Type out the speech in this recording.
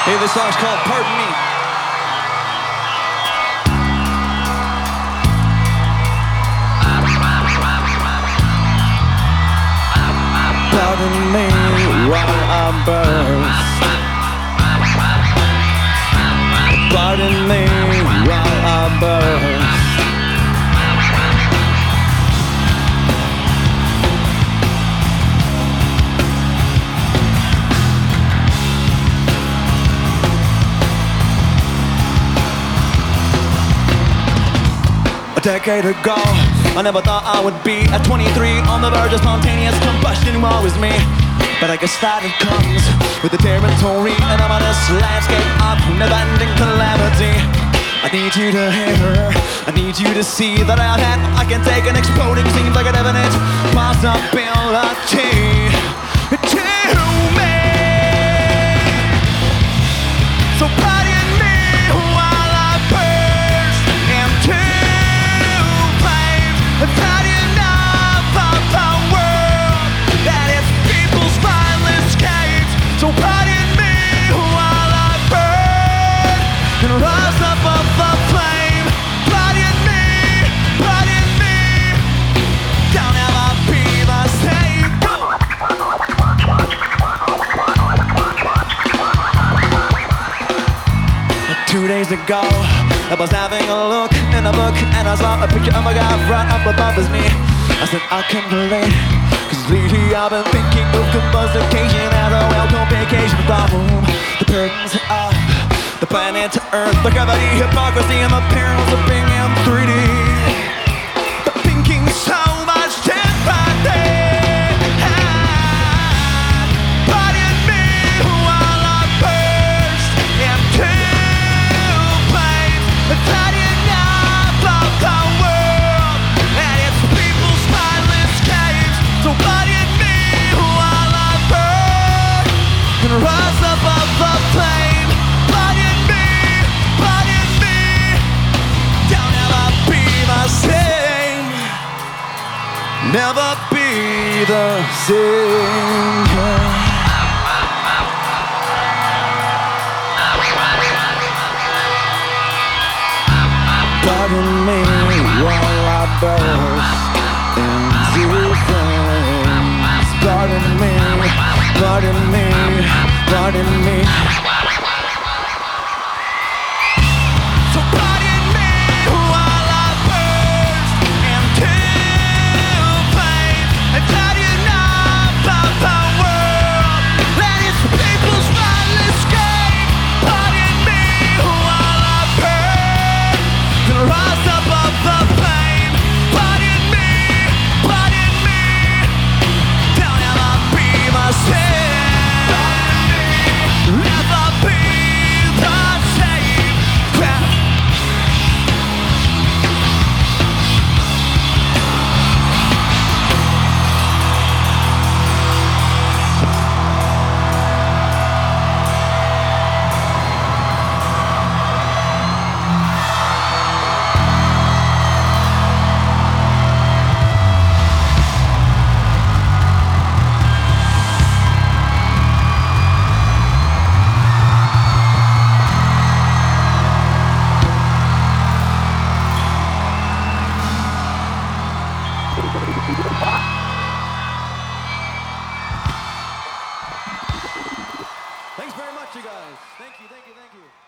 Hey, this song's called Pardon Me. Pardon me while I burst. Pardon me while I burst. A decade ago, I never thought I would be at 23 on the verge of spontaneous combustion. Woe is me, but I guess that it comes with the territory, and I'm on this landscape of never-ending calamity. I need you to hear, I need you to see that I can take an exploding, seems like a definite possibility to me. So pardon me while I burst into flames. I've had enough of the world that its people's violence escapes. So pardon me while I burn and rise above the flame. Pardon me, don't ever be the same. 2 days ago, I was having a look in a book, and I saw a picture of a guy right up above as me. I said, I can relate, cause lately I've been thinking of combustion as a welcome vacation from the burdens of the planet Earth, the gravity, hypocrisy, and the perils of being in 3D. But thinking so much differently. Pardon me while I burst into flames. I've had enough of the world and its people's violence escapes. So pardon me while I burn and rise above the flame. Pardon me, don't ever be the same. Never be the same. Pardon me while I burst into flames. Pardon me, pardon me, pardon me. So pardon me while I burst into flames. I've had enough of the world and its people's violence escape. Pardon me while I burn and rise above the flame. Pardon me, don't ever be the same. Never be the same. Thanks very much, you guys. Thank you.